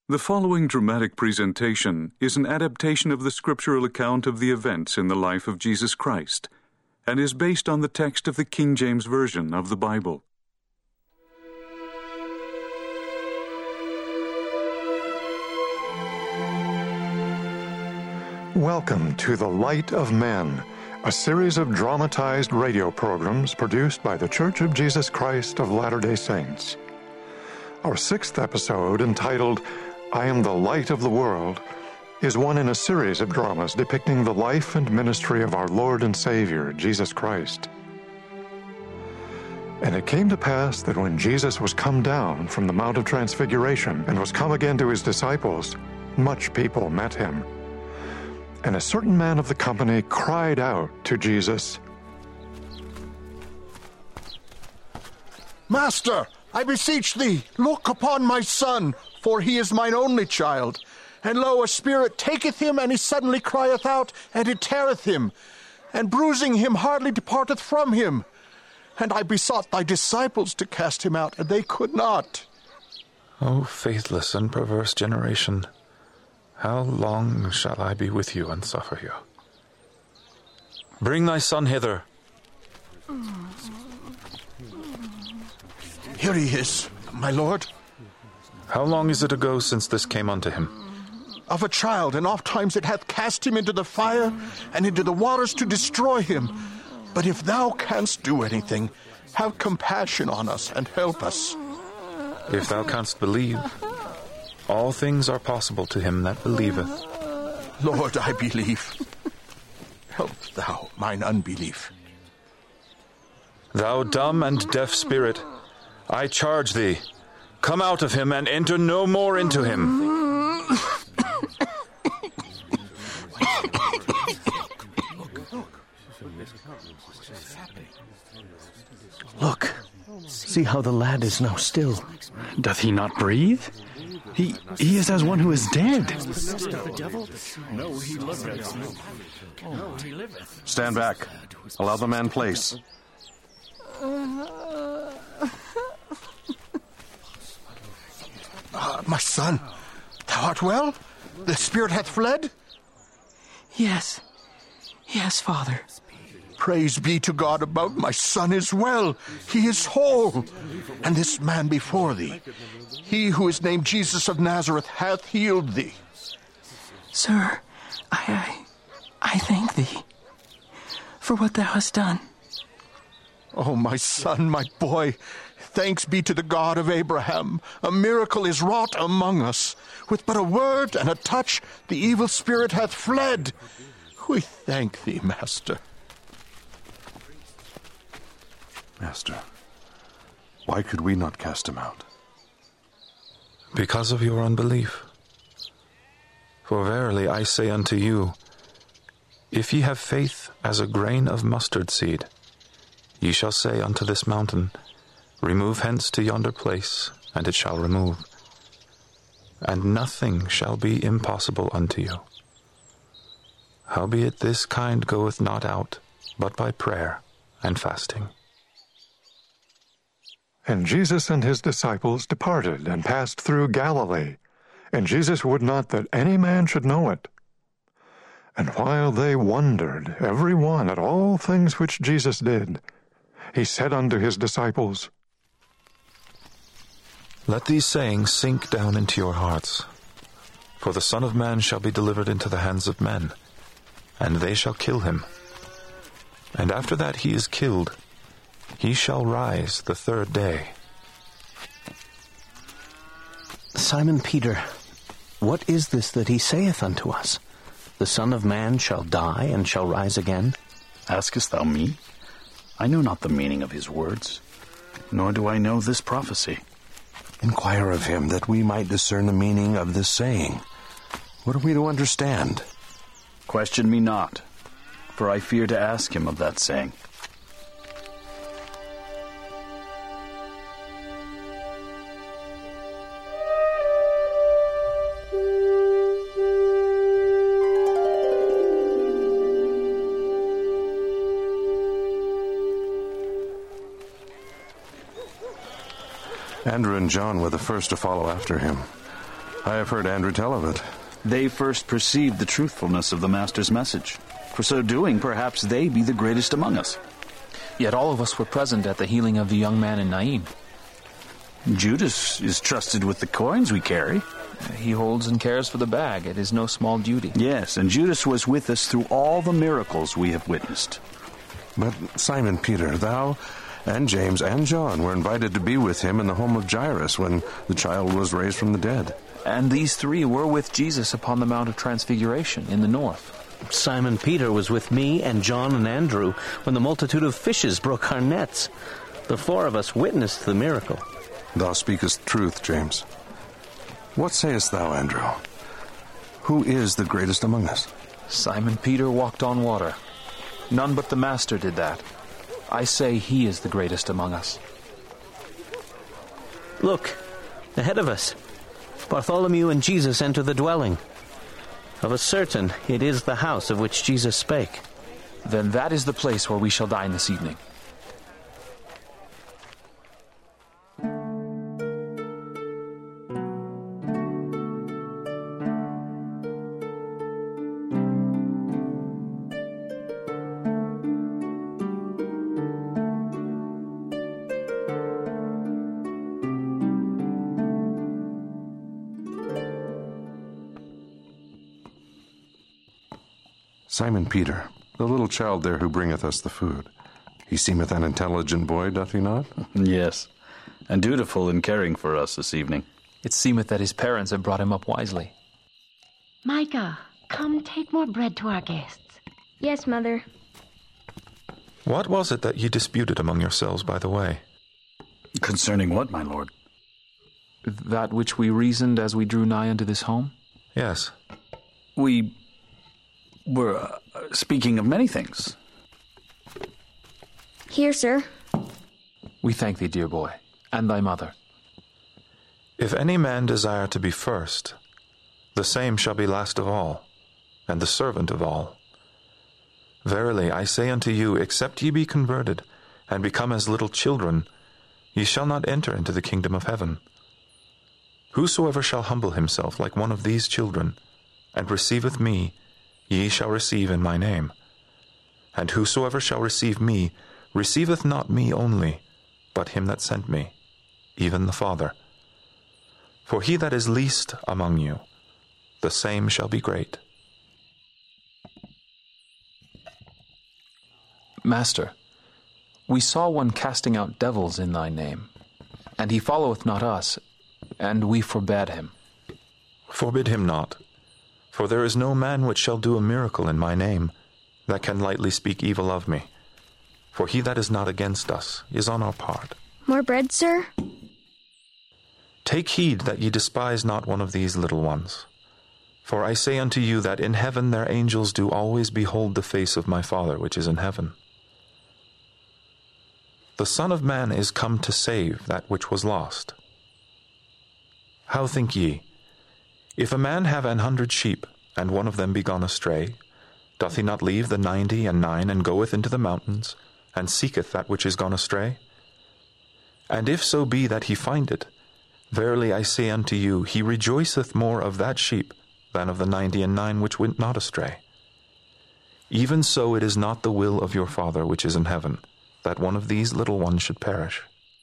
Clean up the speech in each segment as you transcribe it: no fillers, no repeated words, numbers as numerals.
The following dramatic presentation is an adaptation of the scriptural account of the events in the life of Jesus Christ and is based on the text of the King James Version of the Bible. Welcome to The Light of Men, a series of dramatized radio programs produced by The Church of Jesus Christ of Latter-day Saints. Our sixth episode, entitled I Am the Light of the World, is one in a series of dramas depicting the life and ministry of our Lord and Savior, Jesus Christ. And it came to pass that when Jesus was come down from the Mount of Transfiguration and was come again to his disciples, much people met him. And a certain man of the company cried out to Jesus, Master, I beseech thee, look upon my son, for he is mine only child. And lo, a spirit taketh him, and he suddenly crieth out, and it teareth him, and bruising him hardly departeth from him. And I besought thy disciples to cast him out, and they could not. O faithless and perverse generation, how long shall I be with you and suffer you? Bring thy son hither. Here he is, my lord. How long is it ago since this came unto him? Of a child, and oft times it hath cast him into the fire and into the waters to destroy him. But if thou canst do anything, have compassion on us and help us. If thou canst believe, all things are possible to him that believeth. Lord, I believe. Help thou mine unbelief. Thou dumb and deaf spirit, I charge thee, come out of him and enter no more into him. Look, see how the lad is now still. Doth he not breathe? He is as one who is dead. Stand back. Allow the man place. My son, thou art well? The spirit hath fled? Yes, Father. Praise be to God above, my son is well. He is whole. And this man before thee, he who is named Jesus of Nazareth, hath healed thee. Sir, I thank thee for what thou hast done. Oh, my son, my boy, thanks be to the God of Abraham. A miracle is wrought among us. With but a word and a touch, the evil spirit hath fled. We thank thee, Master. Master, why could we not cast him out? Because of your unbelief. For verily I say unto you, if ye have faith as a grain of mustard seed, ye shall say unto this mountain, remove hence to yonder place, and it shall remove. And nothing shall be impossible unto you. Howbeit this kind goeth not out, but by prayer and fasting. And Jesus and his disciples departed and passed through Galilee, and Jesus would not that any man should know it. And while they wondered, every one, at all things which Jesus did, he said unto his disciples, Let these sayings sink down into your hearts. For the Son of Man shall be delivered into the hands of men, and they shall kill him. And after that he is killed, he shall rise the third day. Simon Peter, what is this that he saith unto us? The Son of Man shall die and shall rise again? Askest thou me? I know not the meaning of his words, nor do I know this prophecy. Inquire of him, that we might discern the meaning of this saying. What are we to understand? Question me not, for I fear to ask him of that saying. Andrew and John were the first to follow after him. I have heard Andrew tell of it. They first perceived the truthfulness of the Master's message. For so doing, perhaps they be the greatest among us. Yet all of us were present at the healing of the young man in Naim. Judas is trusted with the coins we carry. He holds and cares for the bag. It is no small duty. Yes, and Judas was with us through all the miracles we have witnessed. But Simon Peter, thou and James and John were invited to be with him in the home of Jairus when the child was raised from the dead. And these three were with Jesus upon the Mount of Transfiguration in the north. Simon Peter was with me and John and Andrew when the multitude of fishes broke our nets. The four of us witnessed the miracle. Thou speakest truth, James. What sayest thou, Andrew? Who is the greatest among us? Simon Peter walked on water. None but the Master did that. I say he is the greatest among us. Look, ahead of us. Bartholomew and Jesus enter the dwelling. Of a certain, it is the house of which Jesus spake. Then that is the place where we shall dine this evening. Simon Peter, the little child there who bringeth us the food. He seemeth an intelligent boy, doth he not? Yes, and dutiful in caring for us this evening. It seemeth that his parents have brought him up wisely. Micah, come take more bread to our guests. Yes, Mother. What was it that ye disputed among yourselves by the way? Concerning what, my lord? That which we reasoned as we drew nigh unto this home? Yes. We were speaking of many things. Here, sir. We thank thee, dear boy, and thy mother. If any man desire to be first, the same shall be last of all, and the servant of all. Verily, I say unto you, except ye be converted, and become as little children, ye shall not enter into the kingdom of heaven. Whosoever shall humble himself like one of these children, and receiveth me, ye shall receive in my name. And whosoever shall receive me, receiveth not me only, but him that sent me, even the Father. For he that is least among you, the same shall be great. Master, we saw one casting out devils in thy name, and he followeth not us, and we forbade him. Forbid him not. For there is no man which shall do a miracle in my name that can lightly speak evil of me. For he that is not against us is on our part. More bread, sir? Take heed that ye despise not one of these little ones. For I say unto you that in heaven their angels do always behold the face of my Father which is in heaven. The Son of Man is come to save that which was lost. How think ye? If a man have 100 sheep, and one of them be gone astray, doth he not leave the 99 and goeth into the mountains, and seeketh that which is gone astray? And if so be that he find it, verily I say unto you, he rejoiceth more of that sheep than of the 99 which went not astray. Even so it is not the will of your Father which is in heaven, that one of these little ones should perish.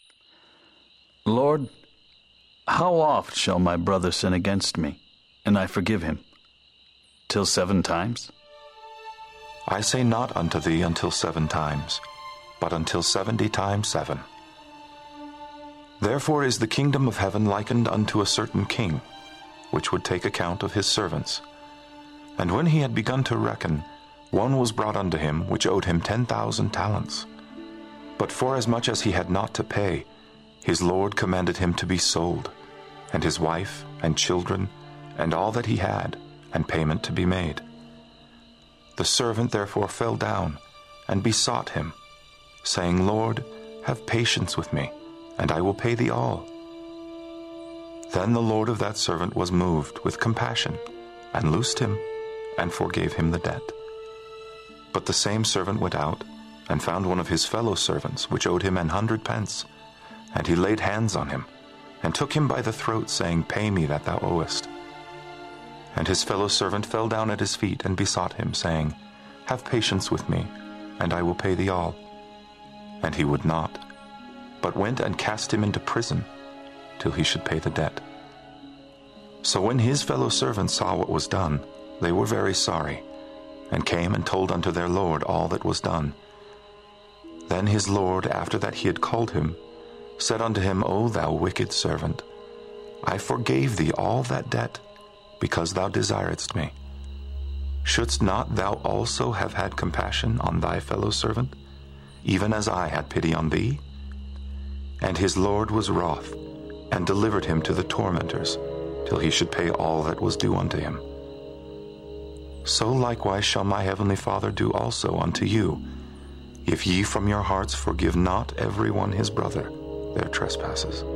Lord, how oft shall my brother sin against me, and I forgive him? Till 7 times? I say not unto thee until 7 times, but until 70 times 7. Therefore is the kingdom of heaven likened unto a certain king, which would take account of his servants. And when he had begun to reckon, one was brought unto him, which owed him 10,000 talents. But forasmuch as he had not to pay, his Lord commanded him to be sold, and his wife, and children, and all that he had, and payment to be made. The servant therefore fell down, and besought him, saying, Lord, have patience with me, and I will pay thee all. Then the Lord of that servant was moved with compassion, and loosed him, and forgave him the debt. But the same servant went out, and found one of his fellow servants, which owed him 100 pence, and he laid hands on him, and took him by the throat, saying, Pay me that thou owest. And his fellow servant fell down at his feet and besought him, saying, Have patience with me, and I will pay thee all. And he would not, but went and cast him into prison till he should pay the debt. So when his fellow servants saw what was done, they were very sorry, and came and told unto their Lord all that was done. Then his Lord, after that he had called him, said unto him, O thou wicked servant, I forgave thee all that debt, because thou desiredst me. Shouldst not thou also have had compassion on thy fellow servant, even as I had pity on thee? And his Lord was wroth, and delivered him to the tormentors, till he should pay all that was due unto him. So likewise shall my heavenly Father do also unto you, if ye from your hearts forgive not every one his brother their trespasses.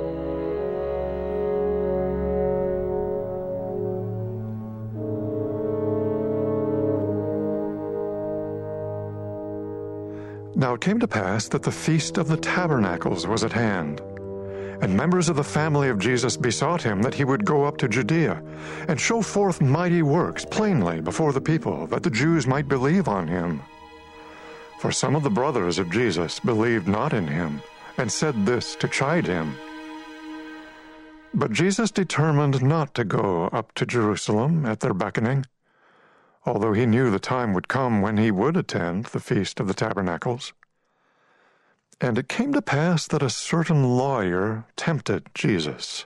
Now it came to pass that the Feast of the Tabernacles was at hand. And members of the family of Jesus besought him that he would go up to Judea and show forth mighty works plainly before the people, that the Jews might believe on him. For some of the brothers of Jesus believed not in him, and said this to chide him. But Jesus determined not to go up to Jerusalem at their beckoning, although he knew the time would come when he would attend the Feast of the Tabernacles. And it came to pass that a certain lawyer tempted Jesus.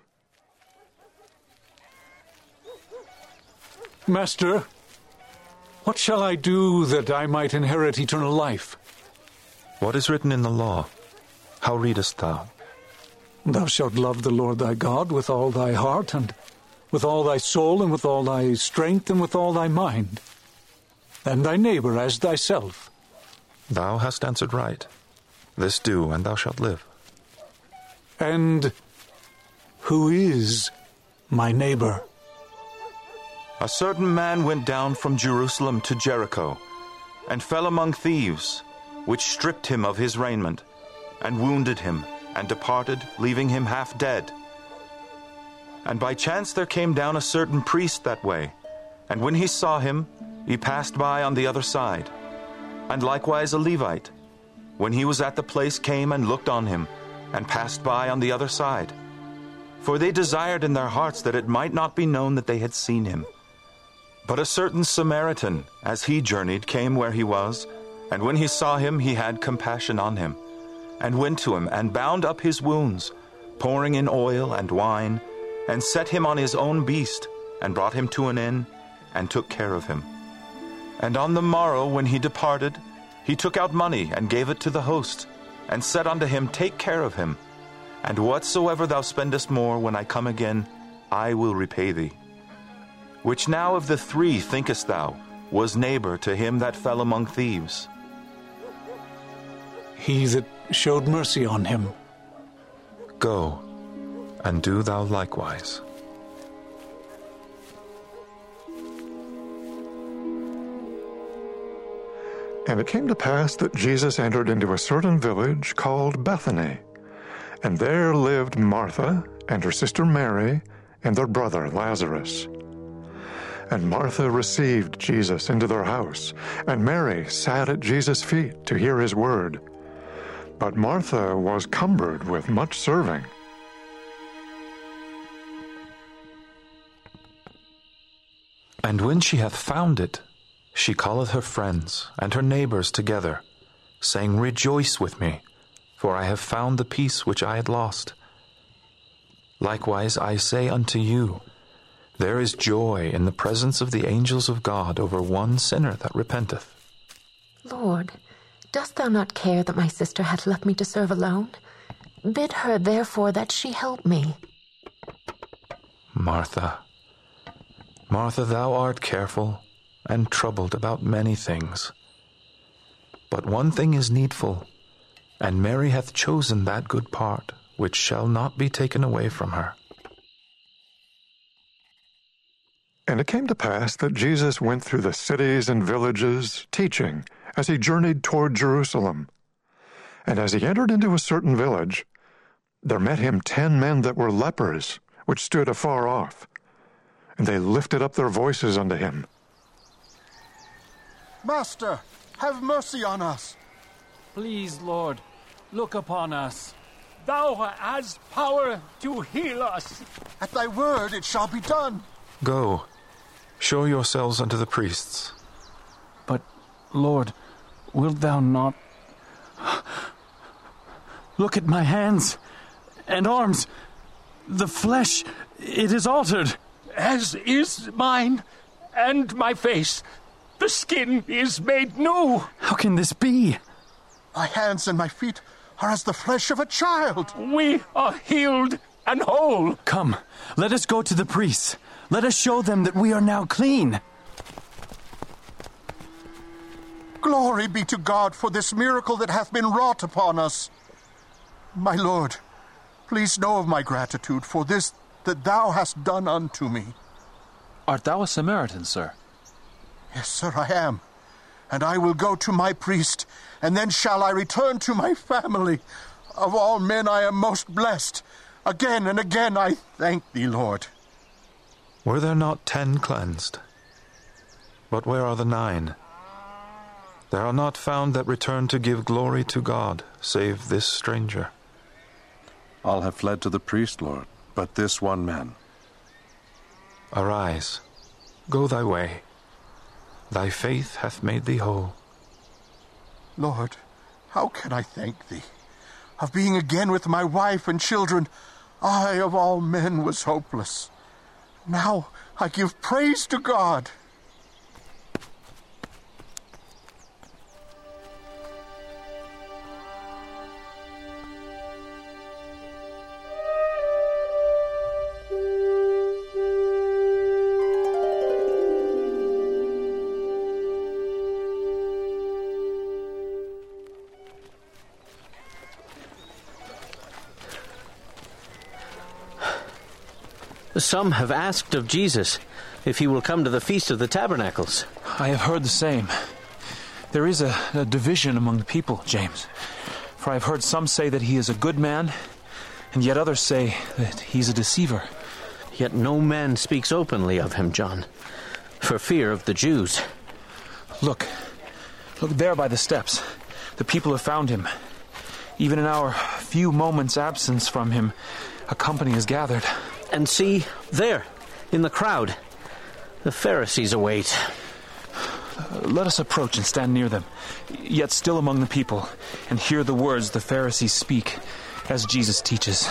Master, what shall I do that I might inherit eternal life? What is written in the law? How readest thou? Thou shalt love the Lord thy God with all thy heart, and with all thy soul, and with all thy strength, and with all thy mind, and thy neighbor as thyself. Thou hast answered right. This do, and thou shalt live. And who is my neighbor? A certain man went down from Jerusalem to Jericho, and fell among thieves, which stripped him of his raiment, and wounded him, and departed, leaving him half dead. And by chance there came down a certain priest that way, and when he saw him, he passed by on the other side. And likewise a Levite, when he was at the place, came and looked on him, and passed by on the other side. For they desired in their hearts that it might not be known that they had seen him. But a certain Samaritan, as he journeyed, came where he was, and when he saw him, he had compassion on him, and went to him, and bound up his wounds, pouring in oil and wine, and set him on his own beast, and brought him to an inn, and took care of him. And on the morrow, when he departed, he took out money, and gave it to the host, and said unto him, Take care of him, and whatsoever thou spendest more, when I come again, I will repay thee. Which now of the three, thinkest thou, was neighbor to him that fell among thieves? He that showed mercy on him. Go, and do thou likewise. And it came to pass that Jesus entered into a certain village called Bethany, and there lived Martha and her sister Mary and their brother Lazarus. And Martha received Jesus into their house, and Mary sat at Jesus' feet to hear his word. But Martha was cumbered with much serving. And when she hath found it, she calleth her friends and her neighbors together, saying, Rejoice with me, for I have found the piece which I had lost. Likewise I say unto you, there is joy in the presence of the angels of God over one sinner that repenteth. Lord, dost thou not care that my sister hath left me to serve alone? Bid her therefore that she help me. Martha, Martha, thou art careful and troubled about many things. But one thing is needful, and Mary hath chosen that good part, which shall not be taken away from her. And it came to pass that Jesus went through the cities and villages, teaching, as he journeyed toward Jerusalem. And as he entered into a certain village, there met him 10 men that were lepers, which stood afar off. And they lifted up their voices unto him. Master, have mercy on us. Please, Lord, look upon us. Thou hast power to heal us. At thy word it shall be done. Go, show yourselves unto the priests. But, Lord, wilt thou not... Look at my hands and arms. The flesh, it is altered, as is mine, and my face. The skin is made new. How can this be? My hands and my feet are as the flesh of a child. We are healed and whole. Come, let us go to the priests. Let us show them that we are now clean. Glory be to God for this miracle that hath been wrought upon us. My Lord, please know of my gratitude for this that thou hast done unto me. Art thou a Samaritan, sir? Yes, sir, I am. And I will go to my priest, and then shall I return to my family. Of all men I am most blessed. Again and again I thank thee, Lord. Were there not 10 cleansed? But where are the 9? There are not found that return to give glory to God, save this stranger. All have fled to the priest, Lord, but this one man. Arise, go thy way. Thy faith hath made thee whole. Lord, how can I thank thee? Of being again with my wife and children, I of all men was hopeless. Now I give praise to God. Some have asked of Jesus if he will come to the Feast of the Tabernacles. I have heard the same. There is a division among the people, James. For I have heard some say that he is a good man, and yet others say that he's a deceiver. Yet no man speaks openly of him, John, for fear of the Jews. Look there by the steps. The people have found him. Even in our few moments' absence from him, a company is gathered. And see, there, in the crowd, the Pharisees await. Let us approach and stand near them, yet still among the people, and hear the words the Pharisees speak, as Jesus teaches.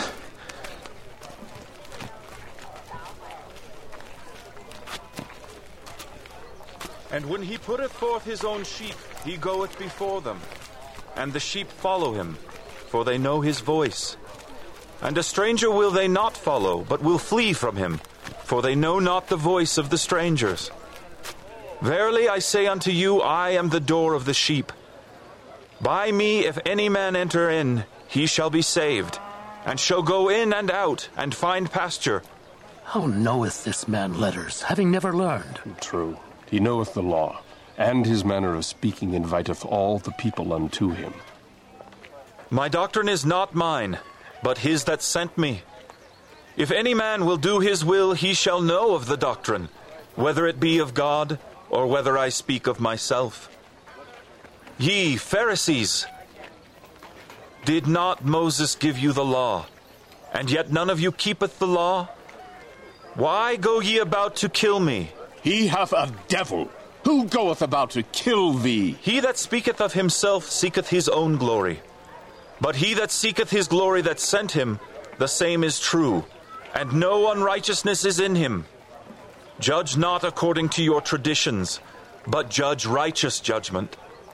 And when he putteth forth his own sheep, he goeth before them. And the sheep follow him, for they know his voice. And a stranger will they not follow, but will flee from him, for they know not the voice of the strangers. Verily I say unto you, I am the door of the sheep. By me if any man enter in, he shall be saved, and shall go in and out, and find pasture. How knoweth this man letters, having never learned? True. He knoweth the law, and his manner of speaking inviteth all the people unto him. My doctrine is not mine, but his that sent me. If any man will do his will, he shall know of the doctrine, whether it be of God, or whether I speak of myself. Ye Pharisees, did not Moses give you the law, and yet none of you keepeth the law? Why go ye about to kill me? He hath a devil. Who goeth about to kill thee? He that speaketh of himself seeketh his own glory. But he that seeketh his glory that sent him, the same is true, and no unrighteousness is in him. Judge not according to your traditions, but judge righteous judgment.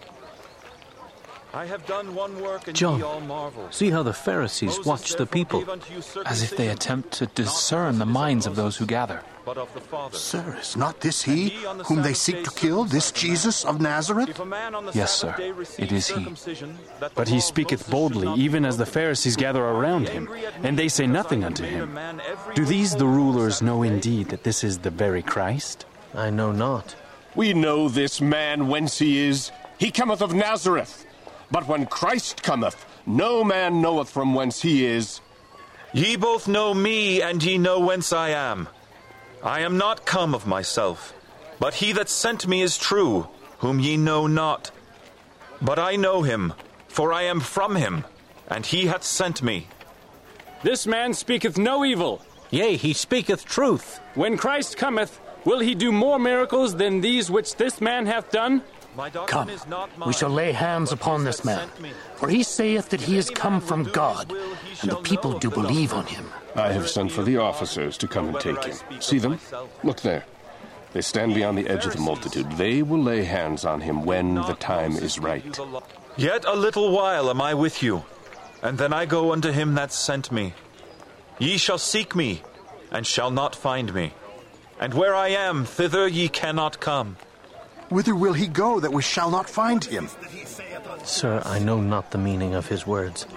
I have done one work, and John, ye all marvel. See how the Pharisees watch the people, as if they attempt to discern the minds of those who gather. Sir, is not this he whom they seek to kill, this Jesus of Nazareth? Yes, sir, it is he. But he speaketh boldly, even as the Pharisees gather around him, and they say nothing unto him. Do these the rulers know indeed that this is the very Christ? I know not. We know this man whence he is. He cometh of Nazareth. But when Christ cometh, no man knoweth from whence he is. Ye both know me, and ye know whence I am. I am not come of myself, but he that sent me is true, whom ye know not. But I know him, for I am from him, and he hath sent me. This man speaketh no evil. Yea, he speaketh truth. When Christ cometh, will he do more miracles than these which this man hath done? Come, we shall lay hands upon this man, for he saith that he is come from God, and the people do believe on him. I have sent for the officers to come and take him. See them? Look there. They stand beyond the edge of the multitude. They will lay hands on him when the time is right. Yet a little while am I with you, and then I go unto him that sent me. Ye shall seek me, and shall not find me. And where I am, thither ye cannot come. Whither will he go that we shall not find him? Sir, I know not the meaning of his words.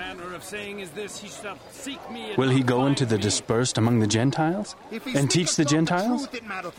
Will he go into the dispersed among the Gentiles, and teach the Gentiles?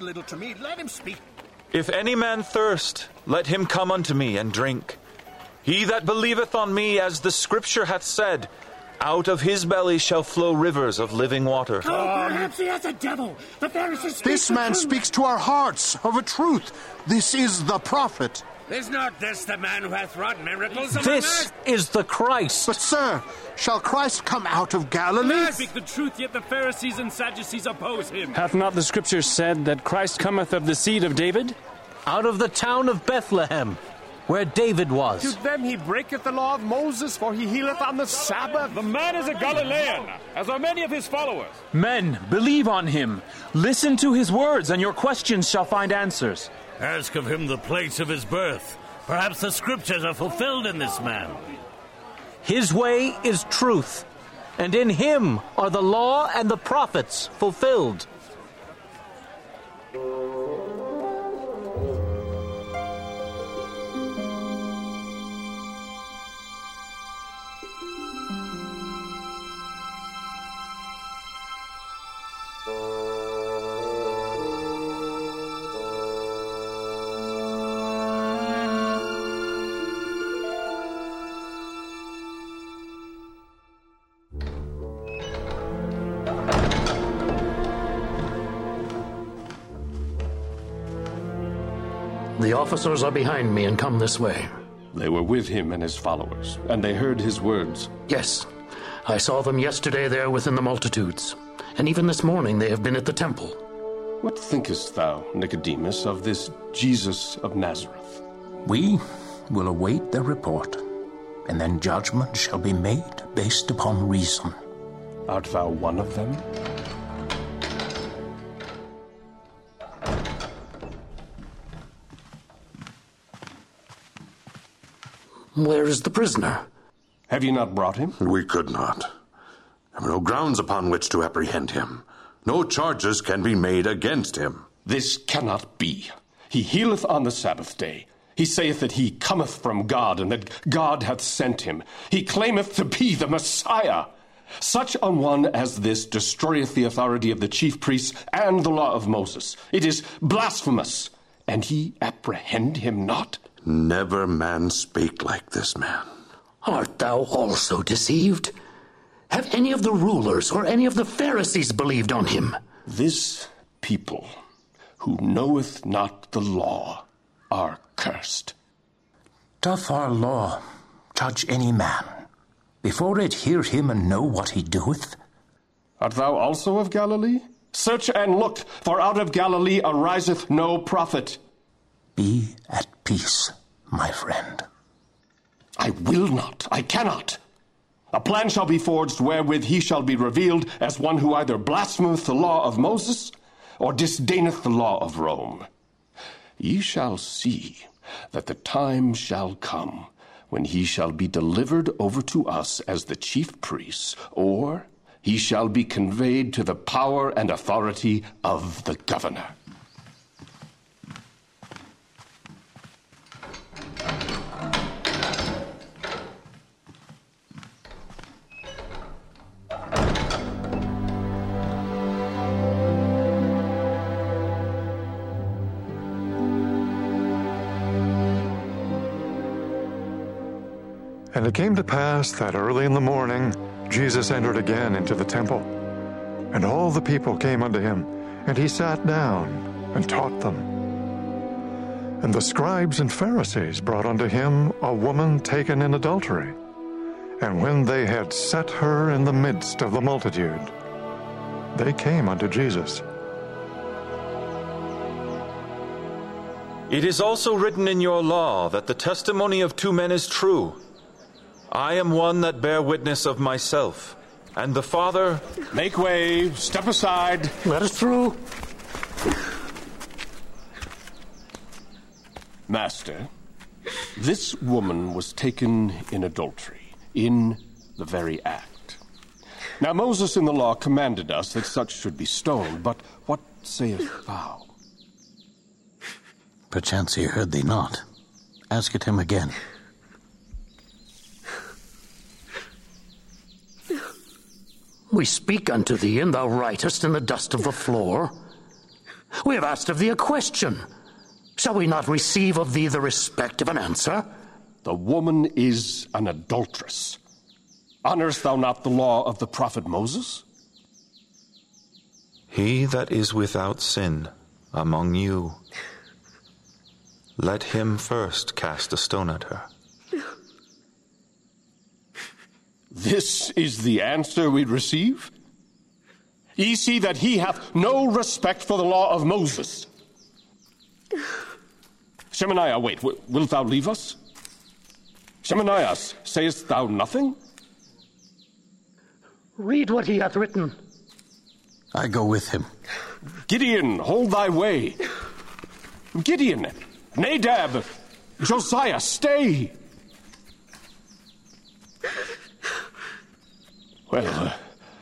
If any man thirst, let him come unto me and drink. He that believeth on me, as the Scripture hath said, out of his belly shall flow rivers of living water. Perhaps he has a devil. The Pharisees this man speaks to our hearts of a truth. This is the prophet. Is not this the man who hath wrought miracles among This us? is the Christ. But, sir, shall Christ come out of Galilee? I speak the truth, yet the Pharisees and Sadducees oppose him. Hath not the Scripture said that Christ cometh of the seed of David? Out of the town of Bethlehem, where David was. To them he breaketh the law of Moses, for he healeth on the Sabbath. The man is a Galilean, as are many of his followers. Men, believe on him. Listen to his words, and your questions shall find answers. Ask of him the place of his birth. Perhaps the Scriptures are fulfilled in this man. His way is truth, and in him are the law and the prophets fulfilled. The officers are behind me and come this way. They were with him and his followers, and they heard his words. Yes, I saw them yesterday there within the multitudes, and even this morning they have been at the temple. What thinkest thou, Nicodemus, of this Jesus of Nazareth? We will await their report, and then judgment shall be made based upon reason. Art thou one of them? Where is the prisoner? Have you not brought him? We could not. There are no grounds upon which to apprehend him. No charges can be made against him. This cannot be. He healeth on the Sabbath day. He saith that he cometh from God, and that God hath sent him. He claimeth to be the Messiah. Such an one as this destroyeth the authority of the chief priests and the law of Moses. It is blasphemous, and ye apprehend him not. Never man spake like this man. Art thou also deceived? Have any of the rulers or any of the Pharisees believed on him? This people, who knoweth not the law, are cursed. Doth our law judge any man, before it hear him and know what he doeth? Art thou also of Galilee? Search and look, for out of Galilee ariseth no prophet. Be at peace, my friend. I will not. I cannot. A plan shall be forged wherewith he shall be revealed as one who either blasphemeth the law of Moses or disdaineth the law of Rome. Ye shall see that the time shall come when he shall be delivered over to us as the chief priests, or he shall be conveyed to the power and authority of the governor. And it came to pass that early in the morning, Jesus entered again into the temple, and all the people came unto him, and he sat down and taught them. And the scribes and Pharisees brought unto him a woman taken in adultery. And when they had set her in the midst of the multitude, they came unto Jesus. It is also written in your law that the testimony of two men is true. I am one that bear witness of myself, and the Father... Make way, step aside. Let us through. Master, this woman was taken in adultery, in the very act. Now Moses in the law commanded us that such should be stoned, but what sayest thou? Perchance he heard thee not. Ask it him again. We speak unto thee, and thou writest in the dust of the floor. We have asked of thee a question. Shall we not receive of thee the respect of an answer? The woman is an adulteress. Honorest thou not the law of the prophet Moses? He that is without sin among you, let him first cast a stone at her. This is the answer we receive? Ye see that he hath no respect for the law of Moses. Shemaiah, wait, wilt thou leave us? Shemaiah, sayest thou nothing? Read what he hath written. I go with him. Gideon, hold thy way. Gideon, Nadab, Josiah, stay. Well,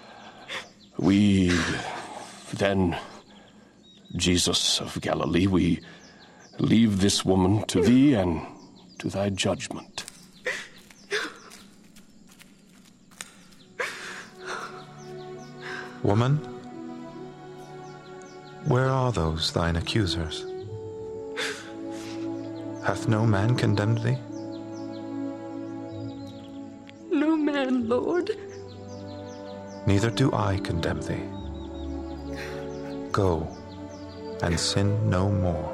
we then, Jesus of Galilee, we leave this woman to thee and to thy judgment. Woman, where are those thine accusers? Hath no man condemned thee? No man, Lord. Neither do I condemn thee. Go, and sin no more.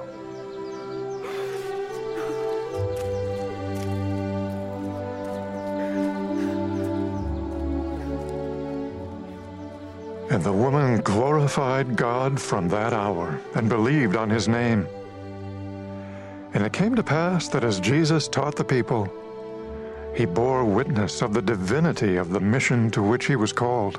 And the woman glorified God from that hour, and believed on his name. And it came to pass that as Jesus taught the people, he bore witness of the divinity of the mission to which he was called.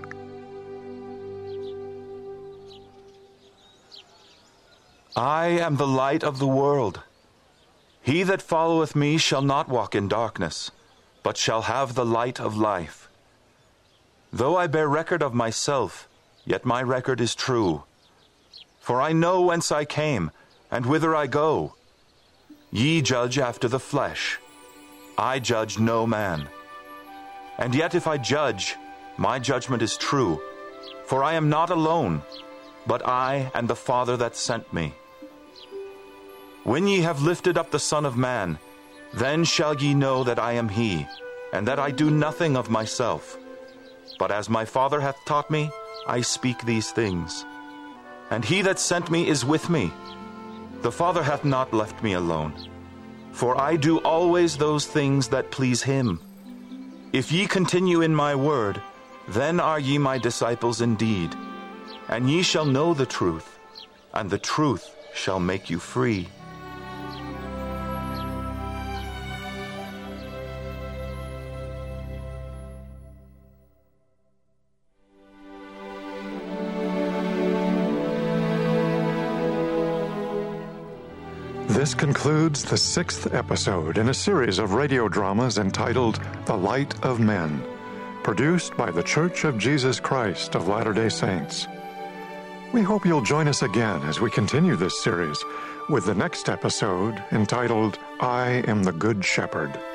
I am the light of the world. He that followeth me shall not walk in darkness, but shall have the light of life. Though I bear record of myself, yet my record is true. For I know whence I came, and whither I go. Ye judge after the flesh. I judge no man. And yet if I judge, my judgment is true. For I am not alone, but I and the Father that sent me. When ye have lifted up the Son of Man, then shall ye know that I am he, and that I do nothing of myself. But as my Father hath taught me, I speak these things. And he that sent me is with me. The Father hath not left me alone, for I do always those things that please him. If ye continue in my word, then are ye my disciples indeed, and ye shall know the truth, and the truth shall make you free. This concludes the 6th episode in a series of radio dramas entitled The Light of Men, produced by the Church of Jesus Christ of Latter-day Saints. We hope you'll join us again as we continue this series with the next episode entitled I Am the Good Shepherd.